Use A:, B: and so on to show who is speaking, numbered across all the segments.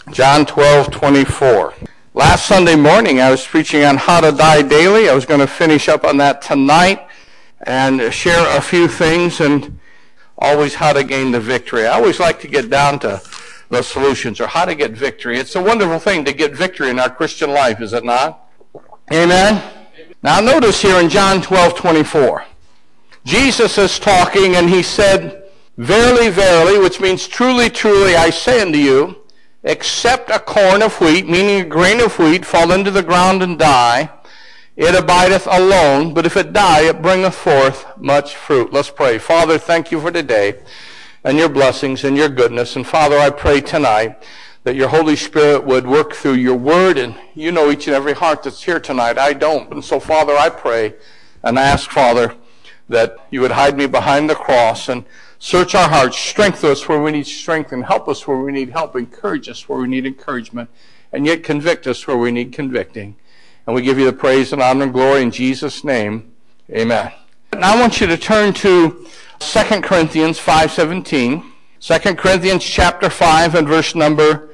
A: John 12:24. Last Sunday morning I was preaching on how to die daily. I was going to finish up on that tonight and share a few things, and always how to gain the victory. I always like to get down to the solutions, or how to get victory. It's a wonderful thing to get victory in our Christian life, is it not? Amen? Now notice here in John 12:24, Jesus is talking and he said, "Verily, verily," which means truly, truly, I say unto you, except a corn of wheat, meaning a grain of wheat, fall into the ground and die, it abideth alone, but if it die, it bringeth forth much fruit. Let's pray. Father, thank you for today and your blessings and your goodness. And Father, I pray tonight that your Holy Spirit would work through your word, and you know each and every heart that's here tonight. I don't. And so, Father, I pray and ask, Father, that you would hide me behind the cross and search our hearts, strengthen us where we need strength, and help us where we need help, encourage us where we need encouragement, and yet convict us where we need convicting. And we give you the praise and honor and glory in Jesus' name. Amen. Now I want you to turn to 2 Corinthians 5:17. 2 Corinthians chapter 5 and verse number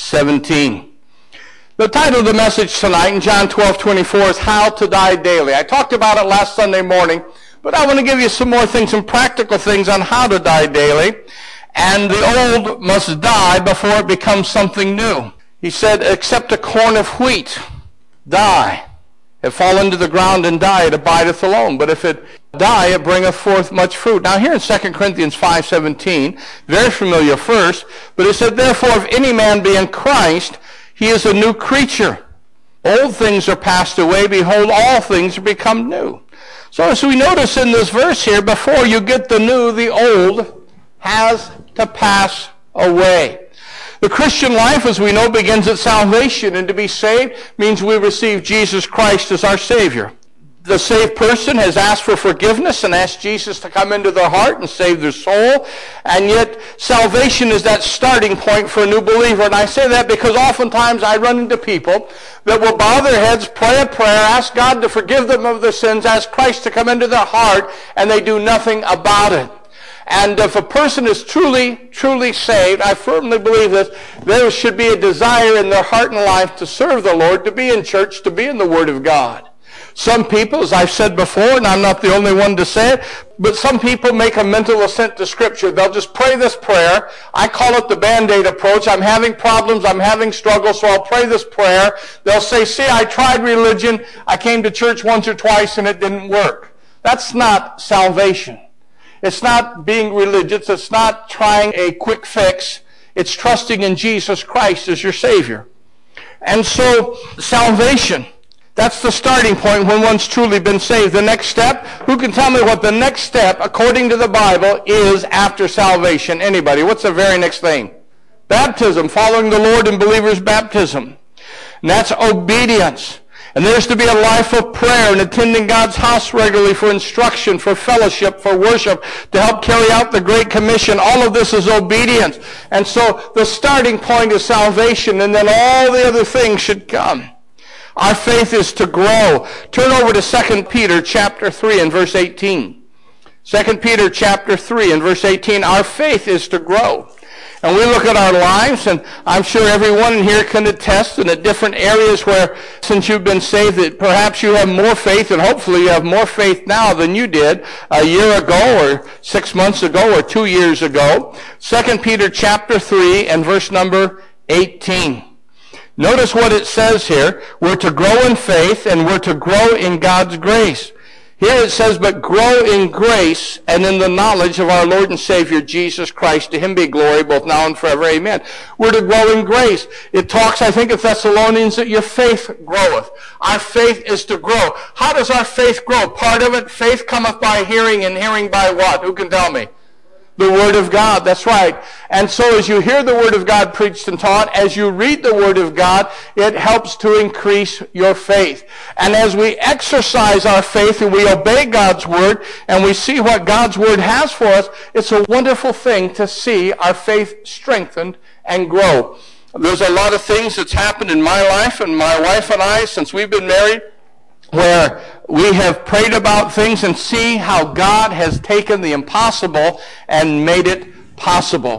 A: 17. The title of the message tonight in John 12:24 is How to Die Daily. I talked about it last Sunday morning, but I want to give you some more things, some practical things on how to die daily. And the old must die before it becomes something new. He said, except a corn of wheat, die. It fall into the ground and die, it abideth alone. But if it die, it bringeth forth much fruit. Now here in 2 Corinthians 5:17, very familiar verse, but it said, therefore if any man be in Christ, he is a new creature. Old things are passed away, behold, all things are become new. So as we notice in this verse here, before you get the new, the old has to pass away. The Christian life, as we know, begins at salvation, and to be saved means we receive Jesus Christ as our Savior. The saved person has asked for forgiveness and asked Jesus to come into their heart and save their soul, and yet salvation is that starting point for a new believer. And I say that because oftentimes I run into people that will bow their heads, pray a prayer, ask God to forgive them of their sins, ask Christ to come into their heart, and they do nothing about it. And if a person is truly, truly saved, I firmly believe this, there should be a desire in their heart and life to serve the Lord, to be in church, to be in the Word of God. Some people, as I've said before, and I'm not the only one to say it, but some people make a mental assent to Scripture. They'll just pray this prayer. I call it the Band-Aid approach. I'm having problems, I'm having struggles, so I'll pray this prayer. They'll say, see, I tried religion, I came to church once or twice and it didn't work. That's not salvation. It's not being religious. It's not trying a quick fix. It's trusting in Jesus Christ as your Savior. And so, salvation, that's the starting point when one's truly been saved. The next step, who can tell me what the next step, according to the Bible, is after salvation? Anybody? What's the very next thing? Baptism, following the Lord in believers' baptism. And that's obedience. And there's to be a life of prayer and attending God's house regularly for instruction, for fellowship, for worship, to help carry out the Great Commission. All of this is obedience. And so the starting point is salvation, and then all the other things should come. Our faith is to grow. Turn over to 2 Peter chapter 3 and verse 18. 2 Peter chapter 3 and verse 18. Our faith is to grow. And we look at our lives, and I'm sure everyone in here can attest, and at different areas where, since you've been saved, that perhaps you have more faith, and hopefully you have more faith now than you did a year ago, or 6 months ago, or 2 years ago. 2 Peter chapter 3 and verse number 18. Notice what it says here. We're to grow in faith, and we're to grow in God's grace. Here it says, but grow in grace and in the knowledge of our Lord and Savior, Jesus Christ. To him be glory both now and forever. Amen. We're to grow in grace. It talks, I think, in Thessalonians, that your faith groweth. Our faith is to grow. How does our faith grow? Part of it, faith cometh by hearing, and hearing by what? Who can tell me? The Word of God, that's right. And so as you hear the Word of God preached and taught, as you read the Word of God, it helps to increase your faith. And as we exercise our faith and we obey God's Word and we see what God's Word has for us, it's a wonderful thing to see our faith strengthened and grow. There's a lot of things that's happened in my life and my wife and I since we've been married, where we have prayed about things and see how God has taken the impossible and made it possible.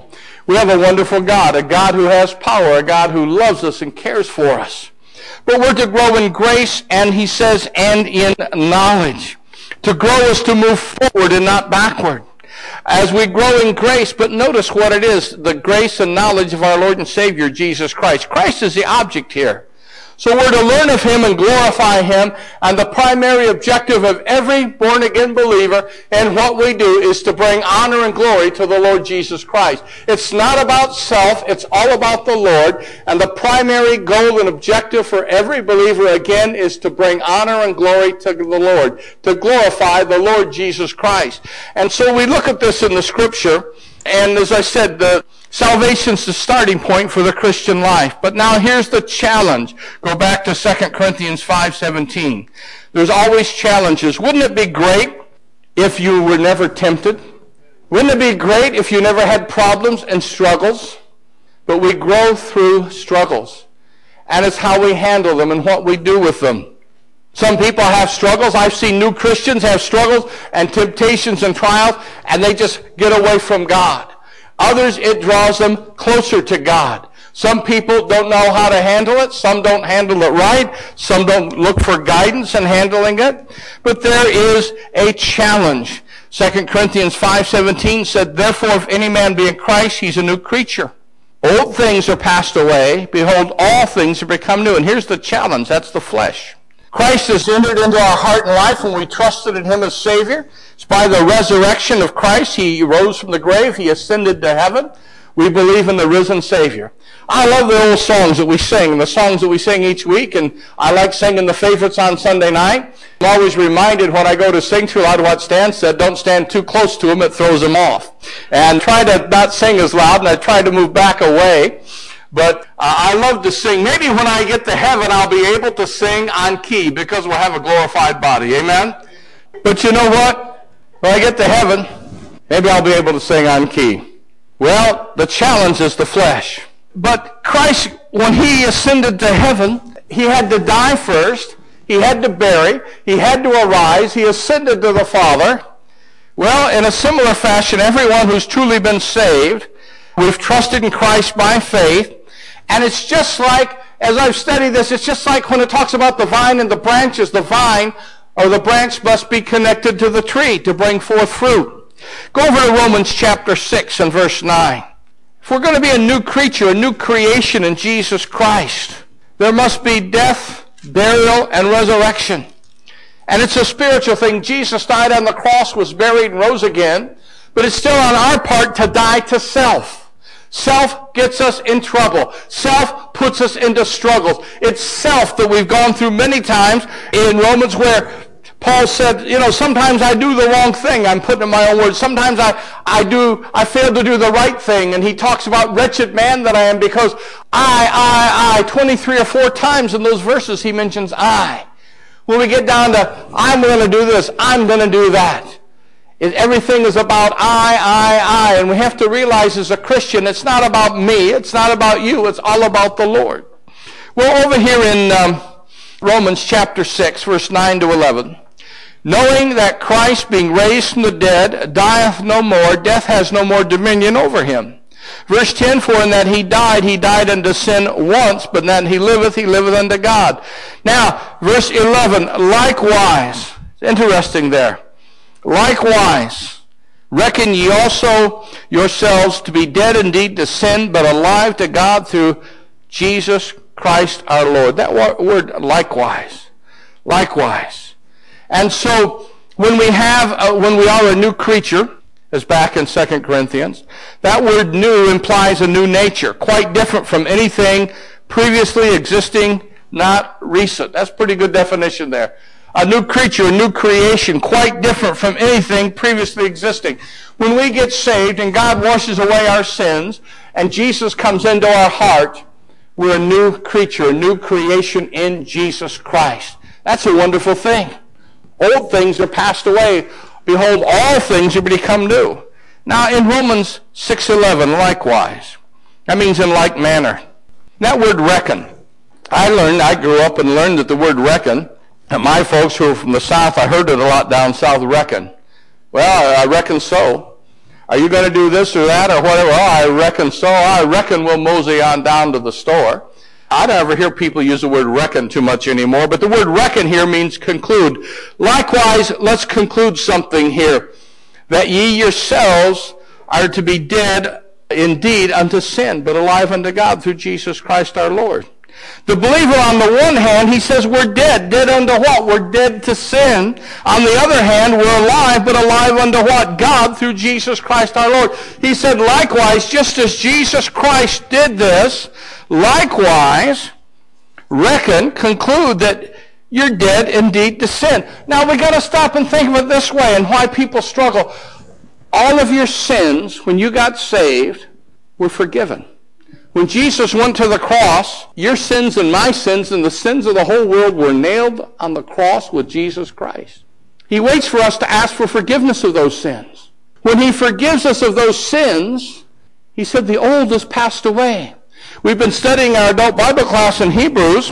A: We have a wonderful God, a God who has power, a God who loves us and cares for us. But we're to grow in grace, and he says, and in knowledge. To grow is to move forward and not backward. As we grow in grace, but notice what it is, the grace and knowledge of our Lord and Savior, Jesus Christ. Christ is the object here. So we're to learn of him and glorify him, and the primary objective of every born-again believer and what we do is to bring honor and glory to the Lord Jesus Christ. It's not about self, it's all about the Lord, and the primary goal and objective for every believer, again, is to bring honor and glory to the Lord, to glorify the Lord Jesus Christ. And so we look at this in the Scripture, and as I said, salvation's the starting point for the Christian life. But now here's the challenge. Go back to 2 Corinthians 5:17. There's always challenges. Wouldn't it be great if you were never tempted? Wouldn't it be great if you never had problems and struggles? But we grow through struggles. And it's how we handle them and what we do with them. Some people have struggles. I've seen new Christians have struggles and temptations and trials, and they just get away from God. Others, it draws them closer to God. Some people don't know how to handle it. Some don't handle it right. Some don't look for guidance in handling it. But there is a challenge. 2 Corinthians 5:17 said, therefore, if any man be in Christ, he's a new creature. Old things are passed away. Behold, all things have become new. And here's the challenge. That's the flesh. Christ has entered into our heart and life when we trusted in him as Savior. It's by the resurrection of Christ. He rose from the grave. He ascended to heaven. We believe in the risen Savior. I love the old songs that we sing, the songs that we sing each week, and I like singing the favorites on Sunday night. I'm always reminded when I go to sing too loud what Stan said, don't stand too close to him, it throws him off. And try to not sing as loud, and I try to move back away. But I love to sing. Maybe when I get to heaven, I'll be able to sing on key because we'll have a glorified body. Amen? But you know what? When I get to heaven, maybe I'll be able to sing on key. Well, the challenge is the flesh. But Christ, when he ascended to heaven, he had to die first. He had to bury. He had to arise. He ascended to the Father. Well, in a similar fashion, everyone who's truly been saved, we've trusted in Christ by faith. And it's just like, as I've studied this, it's just like when it talks about the vine and the branches. The vine or the branch must be connected to the tree to bring forth fruit. Go over to Romans chapter 6 and verse 9. If we're going to be a new creature, a new creation in Jesus Christ, there must be death, burial, and resurrection. And it's a spiritual thing. Jesus died on the cross, was buried, and rose again. But it's still on our part to die to self. Self gets us in trouble. Self puts us into struggles. It's self that we've gone through many times in Romans where Paul said, you know, sometimes I do the wrong thing. I'm putting in my own words. Sometimes I fail to do the right thing. And he talks about wretched man that I am because I, 23 or 4 times in those verses he mentions I. When we get down to I'm going to do this, I'm going to do that. Everything is about I. And we have to realize as a Christian, it's not about me. It's not about you. It's all about the Lord. Well, over here in Romans chapter 6, verse 9 to 11. Knowing that Christ, being raised from the dead, dieth no more, death has no more dominion over him. Verse 10, for in that he died unto sin once, but in that he liveth unto God. Now, verse 11, likewise, it's interesting there. Likewise, reckon ye also yourselves to be dead indeed to sin, but alive to God through Jesus Christ our Lord. That word, likewise. Likewise. And so, when we are a new creature, as back in 2 Corinthians, that word new implies a new nature, quite different from anything previously existing, not recent. That's a pretty good definition there. A new creature, a new creation, quite different from anything previously existing. When we get saved and God washes away our sins and Jesus comes into our heart, we're a new creature, a new creation in Jesus Christ. That's a wonderful thing. Old things are passed away. Behold, all things have become new. Now, in Romans 6:11, likewise. That means in like manner. That word reckon. I grew up and learned that the word reckon, and my folks who are from the South, I heard it a lot down south, reckon. Well, I reckon so. Are you going to do this or that or whatever? Oh, I reckon so. I reckon we'll mosey on down to the store. I never hear people use the word reckon too much anymore, but the word reckon here means conclude. Likewise, let's conclude something here, that ye yourselves are to be dead indeed unto sin, but alive unto God through Jesus Christ our Lord. The believer, on the one hand, he says we're dead. Dead unto what? We're dead to sin. On the other hand, we're alive, but alive unto what? God through Jesus Christ our Lord. He said, likewise, just as Jesus Christ did this, likewise, reckon, conclude that you're dead indeed to sin. Now, we got to stop and think of it this way and why people struggle. All of your sins, when you got saved, were forgiven. When Jesus went to the cross, your sins and my sins and the sins of the whole world were nailed on the cross with Jesus Christ. He waits for us to ask for forgiveness of those sins. When he forgives us of those sins, he said the old has passed away. We've been studying our adult Bible class in Hebrews,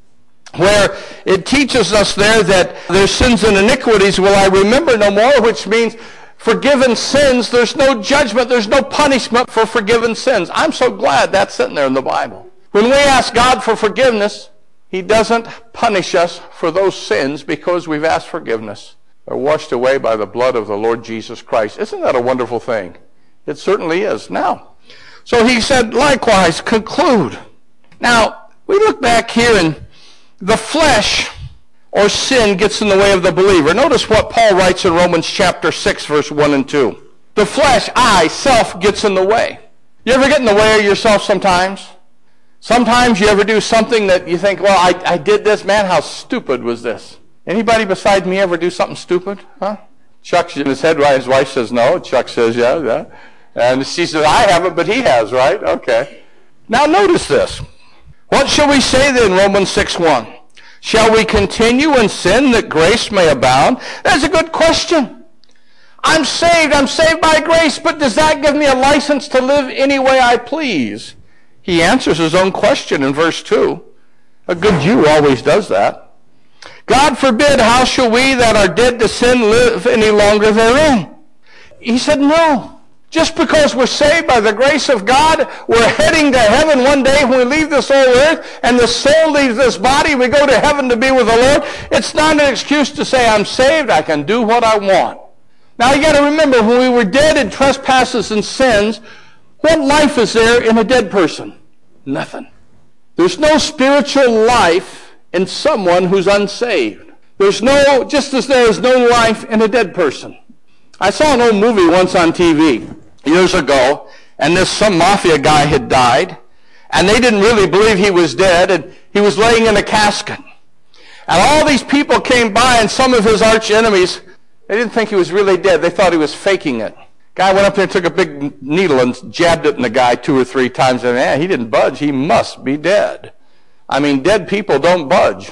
A: where it teaches us there that their sins and iniquities will I remember no more, which means forgiven sins, there's no judgment, there's no punishment for forgiven sins. I'm so glad that's sitting there in the Bible. When we ask God for forgiveness, he doesn't punish us for those sins because we've asked forgiveness. They're washed away by the blood of the Lord Jesus Christ. Isn't that a wonderful thing? It certainly is. Now, so he said, likewise, conclude. Now, we look back here and the flesh or sin gets in the way of the believer. Notice what Paul writes in Romans chapter 6, verse 1 and 2. The flesh, I, self, gets in the way. You ever get in the way of yourself sometimes? Sometimes you ever do something that you think, well, I did this. Man, how stupid was this? Anybody besides me ever do something stupid? Huh? Chuck's in his head, right? His wife says no. Chuck says yeah. And she says, I haven't, but he has, right? Okay. Now notice this. What shall we say then, Romans 6:1? Shall we continue in sin that grace may abound? That's a good question. I'm saved by grace, but does that give me a license to live any way I please? He answers his own question in verse 2. A good Jew always does that. God forbid, how shall we that are dead to sin live any longer therein? He said, no. Just because we're saved by the grace of God, we're heading to heaven one day when we leave this old earth and the soul leaves this body, we go to heaven to be with the Lord. It's not an excuse to say, I'm saved, I can do what I want. Now you got to remember, when we were dead in trespasses and sins, what life is there in a dead person? Nothing. There's no spiritual life in someone who's unsaved. Just as there is no life in a dead person. I saw an old movie once on TV years ago, and some mafia guy had died, and they didn't really believe he was dead, and he was laying in a casket. And all these people came by, and some of his arch enemies, they didn't think he was really dead. They thought he was faking it. Guy went up there and took a big needle and jabbed it in the guy 2 or 3 times, and he didn't budge. He must be dead. I mean, dead people don't budge.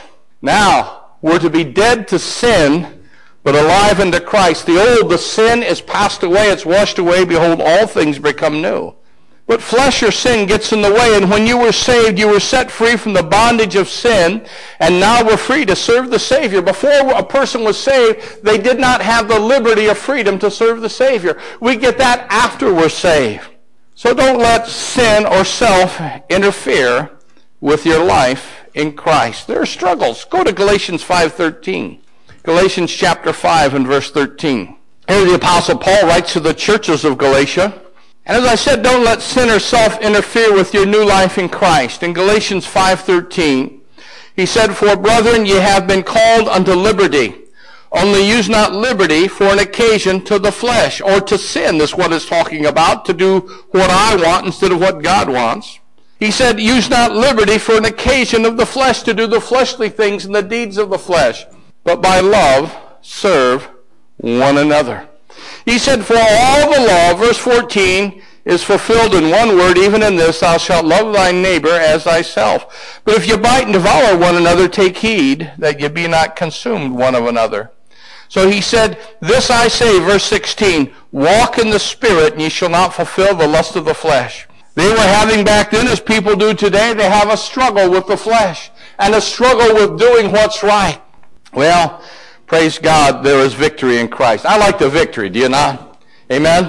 A: Now, we're to be dead to sin, but alive unto Christ. The sin is passed away, it's washed away. Behold, all things become new. But flesh or sin gets in the way, and when you were saved, you were set free from the bondage of sin, and now we're free to serve the Savior. Before a person was saved, they did not have the liberty of freedom to serve the Savior. We get that after we're saved. So don't let sin or self interfere with your life in Christ. There are struggles. Go to Galatians 5:13. Galatians chapter 5 and verse 13. Here the Apostle Paul writes to the churches of Galatia. And as I said, don't let sin or self interfere with your new life in Christ. In Galatians 5:13, he said, For brethren, ye have been called unto liberty. Only use not liberty for an occasion to the flesh, or to sin. That's what it's talking about, to do what I want instead of what God wants. He said, use not liberty for an occasion of the flesh, to do the fleshly things and the deeds of the flesh, but by love serve one another. He said, for all the law, verse 14, is fulfilled in one word, even in this, thou shalt love thy neighbor as thyself. But if you bite and devour one another, take heed that ye be not consumed one of another. So he said, this I say, verse 16, walk in the Spirit, and ye shall not fulfill the lust of the flesh. They were having back then, as people do today, they have a struggle with the flesh and a struggle with doing what's right. Well, praise God, there is victory in Christ. I like the victory, do you not? Amen?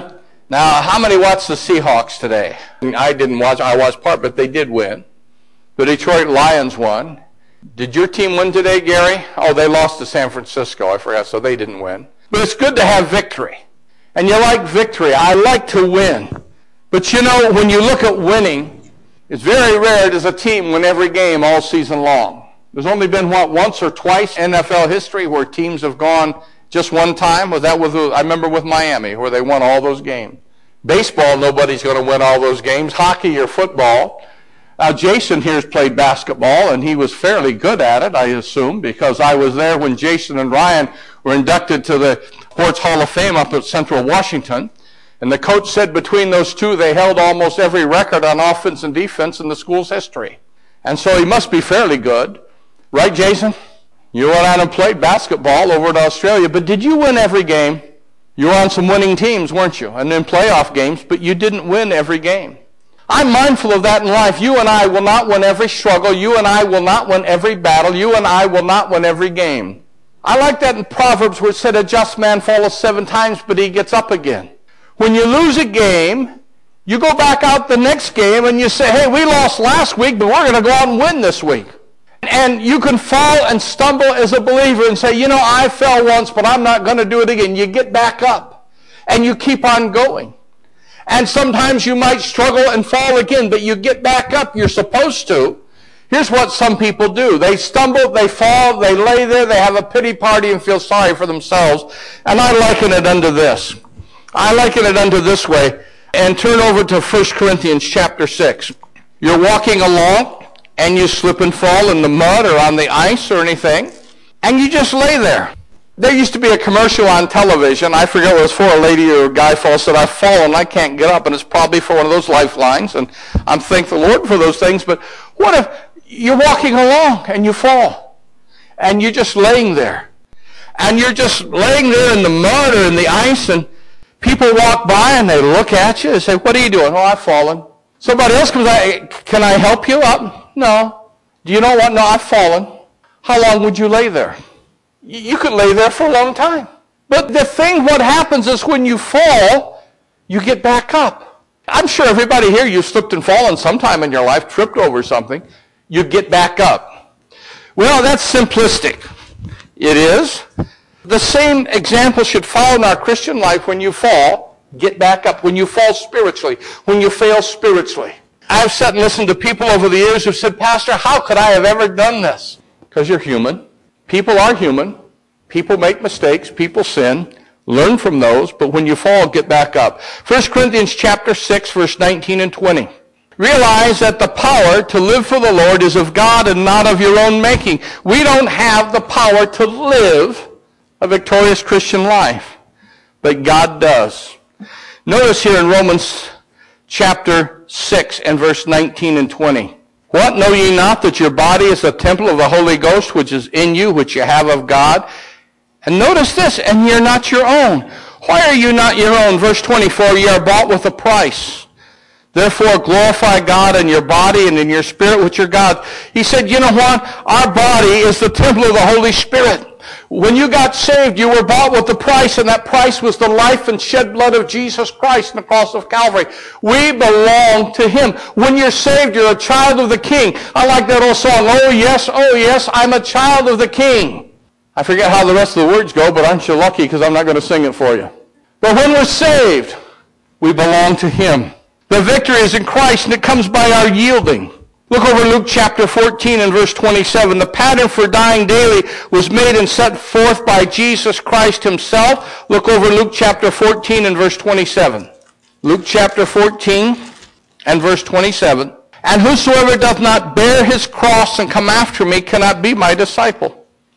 A: Now, how many watched the Seahawks today? I didn't watch. I watched part, but they did win. The Detroit Lions won. Did your team win today, Gary? Oh, they lost to San Francisco. I forgot, so they didn't win. But it's good to have victory. And you like victory. I like to win. But you know, when you look at winning, it's very rare does a team win every game all season long. There's only been, once or twice in NFL history where teams have gone just one time. Was that I remember with Miami, where they won all those games. Baseball, nobody's going to win all those games. Hockey or football. Now, Jason here's played basketball, and he was fairly good at it, I assume, because I was there when Jason and Ryan were inducted to the Sports Hall of Fame up at Central Washington. And the coach said between those two, they held almost every record on offense and defense in the school's history. And so he must be fairly good. Right, Jason? You went out and played basketball over in Australia, but did you win every game? You were on some winning teams, weren't you? And then playoff games, but you didn't win every game. I'm mindful of that in life. You and I will not win every struggle. You and I will not win every battle. You and I will not win every game. I like that in Proverbs where it said, a just man falleth 7 times, but he gets up again. When you lose a game, you go back out the next game and you say, hey, we lost last week, but we're going to go out and win this week. And you can fall and stumble as a believer and say, you know, I fell once, but I'm not going to do it again. You get back up and you keep on going. And sometimes you might struggle and fall again, but you get back up. You're supposed to. Here's what some people do. They stumble, they fall, they lay there, they have a pity party and feel sorry for themselves. And I liken it unto this. I liken it unto this way. And turn over to 1 Corinthians chapter 6. You're walking along, and you slip and fall in the mud or on the ice or anything, and you just lay there. There used to be a commercial on television. I forget what it was for. A lady or a guy falls, said, I've fallen, I can't get up, and it's probably for one of those lifelines, and I'm thankful the Lord for those things. But what if you're walking along and you fall, and you're just laying there, and you're just laying there in the mud or in the ice, and people walk by and they look at you and say, what are you doing? Oh, I've fallen. Somebody else comes by, can I help you up? No. Do you know what? No, I've fallen. How long would you lay there? You could lay there for a long time. But the thing, what happens is when you fall, you get back up. I'm sure everybody here, you've slipped and fallen sometime in your life, tripped over something. You get back up. Well, that's simplistic. It is. The same example should follow in our Christian life. When you fall, get back up. When you fall spiritually, when you fail spiritually. I've sat and listened to people over the years who've said, Pastor, how could I have ever done this? Because you're human. People are human. People make mistakes. People sin. Learn from those. But when you fall, get back up. 1 Corinthians chapter 6, verse 19 and 20. Realize that the power to live for the Lord is of God and not of your own making. We don't have the power to live a victorious Christian life, but God does. Notice here in Romans chapter 6 and verse 19 and 20. What, know ye not that your body is the temple of the Holy Ghost, which is in you, which you have of God? And notice this, and ye are not your own. Why are you not your own? Verse 24, ye are bought with a price. Therefore glorify God in your body and in your spirit, which are God. He said, you know what? Our body is the temple of the Holy Spirit. When you got saved, you were bought with a price, and that price was the life and shed blood of Jesus Christ on the cross of Calvary. We belong to Him. When you're saved, you're a child of the King. I like that old song, oh yes, I'm a child of the King. I forget how the rest of the words go, but aren't you lucky because I'm not going to sing it for you. But when we're saved, we belong to Him. The victory is in Christ, and it comes by our yielding. Look over Luke chapter 14 and verse 27. The pattern for dying daily was made and set forth by Jesus Christ Himself. Look over Luke chapter 14 and verse 27. Luke chapter 14 and verse 27. And whosoever doth not bear his cross and come after me cannot be my disciple.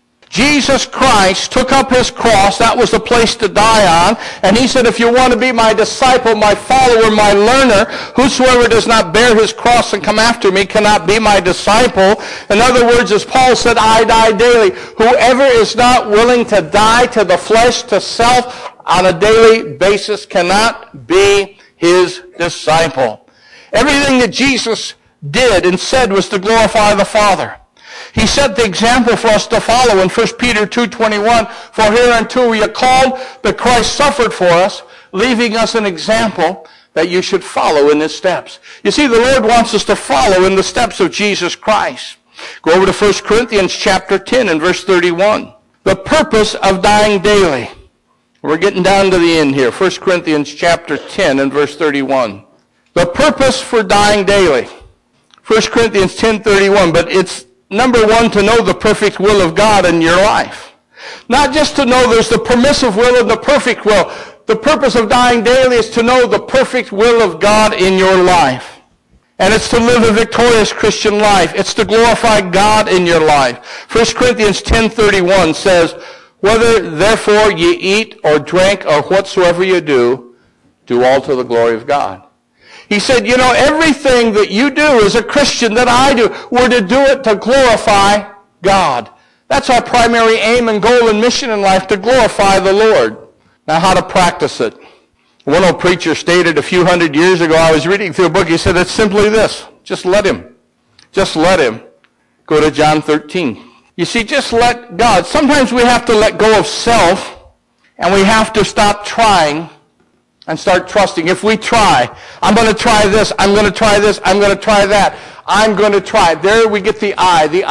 A: Jesus Christ took up His cross. That was the place to die on. And He said, if you want to be my disciple, my follower, my learner, whosoever does not bear his cross and come after me cannot be my disciple. In other words, as Paul said, I die daily. Whoever is not willing to die to the flesh, to self, on a daily basis cannot be His disciple. Everything that Jesus did and said was to glorify the Father. He set the example for us to follow in 1 Peter 2:21. For hereunto we are called, that Christ suffered for us, leaving us an example that you should follow in his steps. You see, the Lord wants us to follow in the steps of Jesus Christ. Go over to 1 Corinthians chapter 10 and verse 31. The purpose of dying daily. We're getting down to the end here. 1 Corinthians chapter 10 and verse 31. The purpose for dying daily. 1 Corinthians 10:31. But it's number one, to know the perfect will of God in your life. Not just to know there's the permissive will and the perfect will. The purpose of dying daily is to know the perfect will of God in your life. And it's to live a victorious Christian life. It's to glorify God in your life. 1 Corinthians 10:31 says, whether therefore ye eat or drink or whatsoever you do, do all to the glory of God. He said, you know, everything that you do as a Christian, that I do, we're to do it to glorify God. That's our primary aim and goal and mission in life, to glorify the Lord. Now, how to practice it. One old preacher stated a few hundred years ago, I was reading through a book, he said, it's simply this. Just let him. Just let him. Go to John 13. You see, just let God. Sometimes we have to let go of self, and we have to stop trying and start trusting. If we try, I'm going to try this, I'm going to try this, I'm going to try that, I'm going to try. There we get the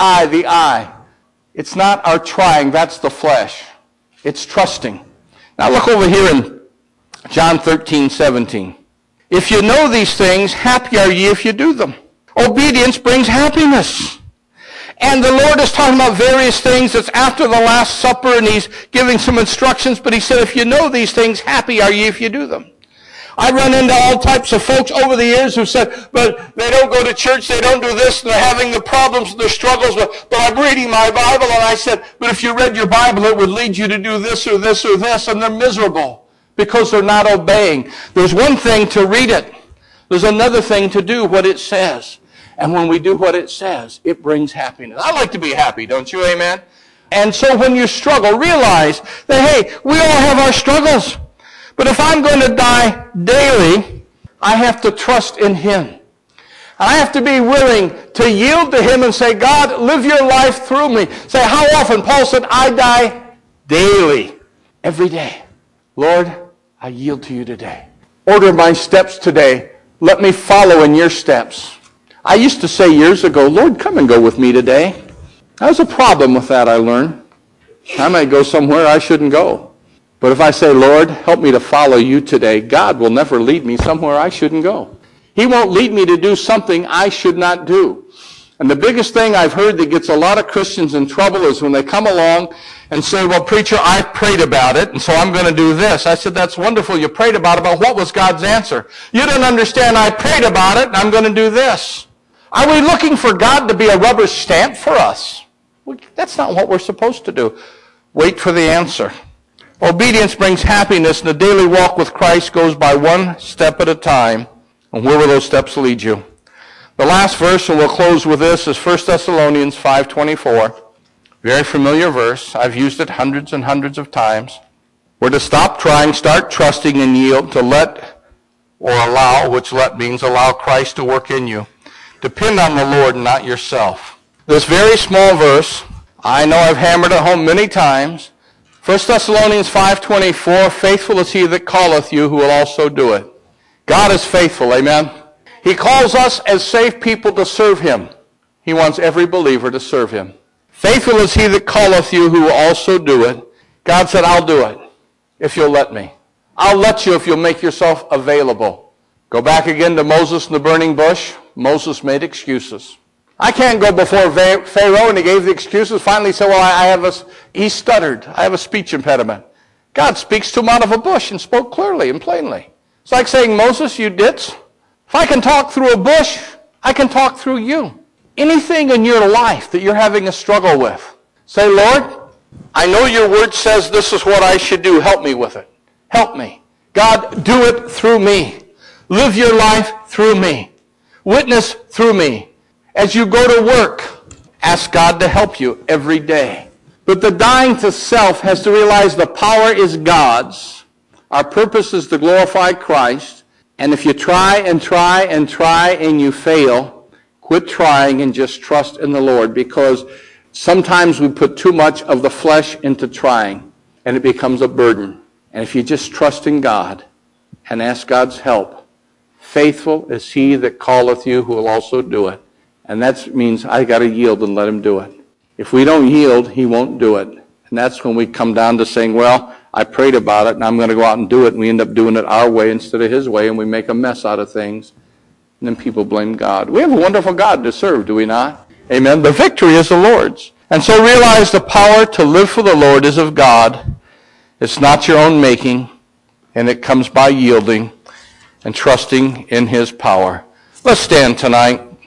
A: I. It's not our trying, that's the flesh. It's trusting. Now look over here in John 13:17. If you know these things, happy are ye if you do them. Obedience brings happiness. And the Lord is talking about various things. It's after the Last Supper, and he's giving some instructions, but he said, if you know these things, happy are ye if you do them. I run into all types of folks over the years who said, but they don't go to church, they don't do this, and they're having the problems and their struggles, but I'm reading my Bible. And I said, but if you read your Bible, it would lead you to do this or this or this, and they're miserable because they're not obeying. There's one thing to read it. There's another thing to do what it says. And when we do what it says, it brings happiness. I like to be happy, don't you? Amen? And so when you struggle, realize that, hey, we all have our struggles. But if I'm going to die daily, I have to trust in him. I have to be willing to yield to him and say, God, live your life through me. Say, how often? Paul said, I die daily, every day. Lord, I yield to you today. Order my steps today. Let me follow in your steps. I used to say years ago, Lord, come and go with me today. That was a problem with that, I learned. I might go somewhere I shouldn't go. But if I say, Lord, help me to follow you today, God will never lead me somewhere I shouldn't go. He won't lead me to do something I should not do. And the biggest thing I've heard that gets a lot of Christians in trouble is when they come along and say, well, preacher, I prayed about it, and so I'm going to do this. I said, that's wonderful. You prayed about it, but what was God's answer? You don't understand. I prayed about it, and I'm going to do this. Are we looking for God to be a rubber stamp for us? That's not what we're supposed to do. Wait for the answer. Obedience brings happiness, and the daily walk with Christ goes by one step at a time. And where will those steps lead you? The last verse, and we'll close with this, is 1 Thessalonians 5:24. Very familiar verse. I've used it hundreds and hundreds of times. We're to stop trying, start trusting, and yield to let or allow, which let means allow Christ to work in you. Depend on the Lord and not yourself. This very small verse, I know I've hammered it home many times. 1 Thessalonians 5:24, faithful is he that calleth you, who will also do it. God is faithful, amen? He calls us as saved people to serve him. He wants every believer to serve him. Faithful is he that calleth you, who will also do it. God said, I'll do it if you'll let me. I'll let you if you'll make yourself available. Go back again to Moses and the burning bush. Moses made excuses. I can't go before Pharaoh, and he gave the excuses. Finally he said, well, he stuttered. I have a speech impediment. God speaks to him out of a bush and spoke clearly and plainly. It's like saying, Moses, you ditz. If I can talk through a bush, I can talk through you. Anything in your life that you're having a struggle with, say, Lord, I know your word says this is what I should do. Help me with it. Help me. God, do it through me. Live your life through me. Witness through me. As you go to work, ask God to help you every day. But the dying to self has to realize the power is God's. Our purpose is to glorify Christ. And if you try and try and try and you fail, quit trying and just trust in the Lord, because sometimes we put too much of the flesh into trying and it becomes a burden. And if you just trust in God, and ask God's help. Faithful is he that calleth you, who will also do it. And that means I got to yield and let him do it. If we don't yield, he won't do it. And that's when we come down to saying, well, I prayed about it, and I'm going to go out and do it, and we end up doing it our way instead of his way, and we make a mess out of things. And then people blame God. We have a wonderful God to serve, do we not? Amen. The victory is the Lord's. And so realize the power to live for the Lord is of God. It's not your own making, and it comes by yielding and trusting in his power. Let's stand tonight.